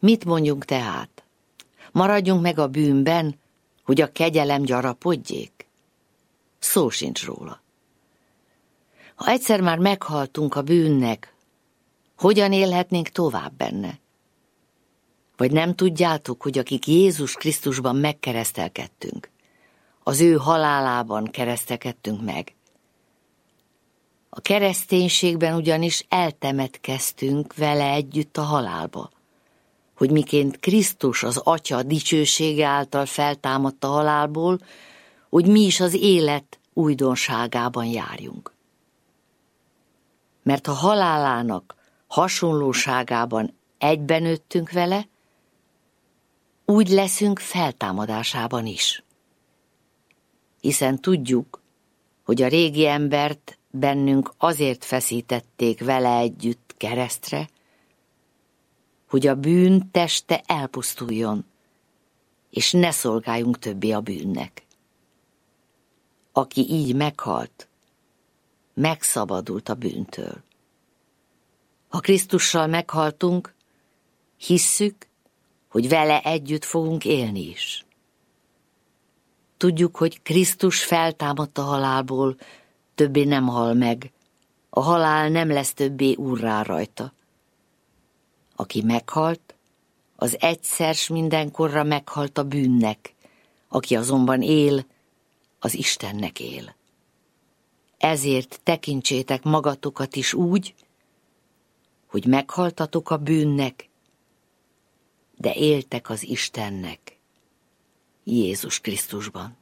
Mit mondjunk tehát? Maradjunk meg a bűnben, hogy a kegyelem gyarapodjék? Szó sincs róla. Ha egyszer már meghaltunk a bűnnek, hogyan élhetnénk tovább benne? Vagy nem tudjátok, hogy akik Jézus Krisztusban megkeresztelkedtünk, az ő halálában keresztelkedtünk meg? A kereszténységben ugyanis eltemetkeztünk vele együtt a halálba, hogy miként Krisztus az Atya dicsősége által feltámadt a halálból, hogy mi is az élet újdonságában járjunk. Mert a halálának hasonlóságában egyben nőttünk vele, úgy leszünk feltámadásában is. Hiszen tudjuk, hogy a régi embert bennünk azért feszítették vele együtt keresztre, hogy a bűn teste elpusztuljon, és ne szolgáljunk többé a bűnnek. Aki így meghalt, megszabadult a bűntől. Ha Krisztussal meghaltunk, hisszük, hogy vele együtt fogunk élni is. Tudjuk, hogy Krisztus feltámadt a halálból, többé nem hal meg, a halál nem lesz többé úrrá rajta. Aki meghalt, az egyszer s mindenkorra meghalt a bűnnek, aki azonban él, az Istennek él. Ezért tekintsétek magatokat is úgy, hogy meghaltatok a bűnnek, de éltek az Istennek, Jézus Krisztusban.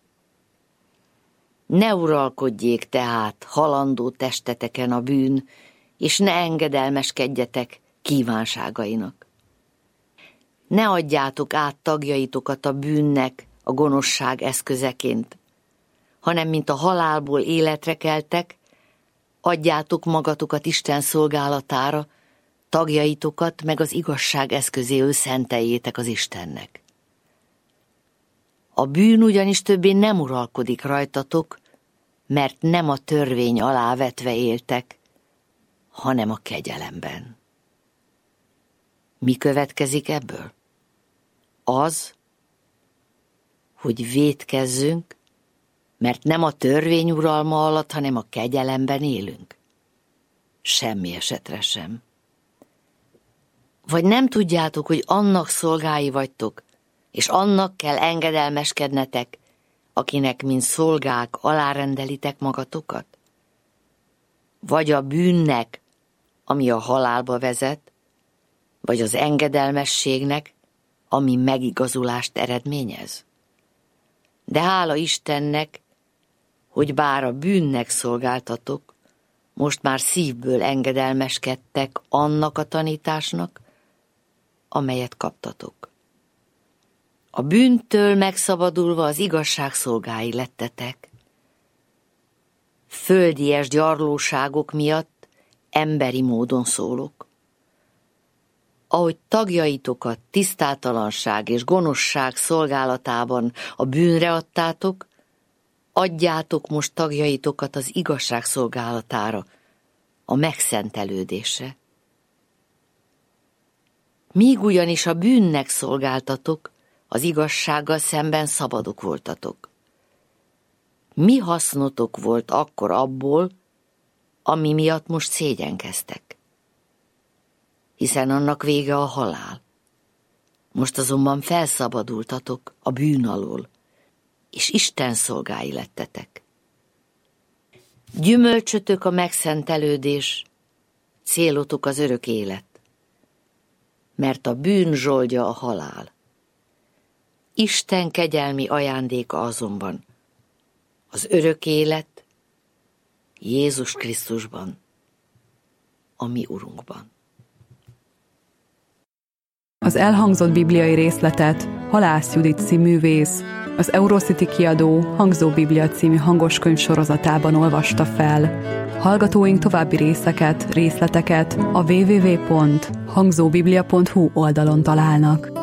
Ne uralkodjék tehát halandó testeteken a bűn, és ne engedelmeskedjetek kívánságainak. Ne adjátok át tagjaitokat a bűnnek a gonoszság eszközeként, hanem mint a halálból életre keltek, adjátok magatokat Isten szolgálatára, tagjaitokat meg az igazság eszközéül szenteljétek az Istennek. A bűn ugyanis többé nem uralkodik rajtatok, mert nem a törvény alá vetve éltek, hanem a kegyelemben. Mi következik ebből? Az, hogy vétkezzünk, mert nem a törvény uralma alatt, hanem a kegyelemben élünk. Semmi esetre sem. Vagy nem tudjátok, hogy annak szolgái vagytok, és annak kell engedelmeskednetek, akinek mint szolgák alárendelitek magatokat? Vagy a bűnnek, ami a halálba vezet, vagy az engedelmességnek, ami megigazulást eredményez? De hála Istennek, hogy bár a bűnnek szolgáltatok, most már szívből engedelmeskedtek annak a tanításnak, amelyet kaptatok. A bűntől megszabadulva az igazság szolgái lettetek. Földies gyarlóságok miatt emberi módon szólok. Ahogy tagjaitokat tisztátalanság és gonoszság szolgálatában a bűnre adtátok, adjátok most tagjaitokat az igazság szolgálatára, a megszentelődésre. Míg ugyanis a bűnnek szolgáltatok, az igazsággal szemben szabadok voltatok. Mi hasznotok volt akkor abból, ami miatt most szégyenkeztek? Hiszen annak vége a halál. Most azonban felszabadultatok a bűn alól, és Isten szolgái lettetek. Gyümölcsötök a megszentelődés, célotok az örök élet, mert a bűn zsoldja a halál. Isten kegyelmi ajándéka azonban az örök élet Jézus Krisztusban, a mi Urunkban. Az elhangzott bibliai részletet Halász Judit színművész az Eurocity kiadó Hangzó Biblia című hangoskönyv sorozatában olvasta fel. Hallgatóink további részleteket a www.hangzóbiblia.hu oldalon találnak.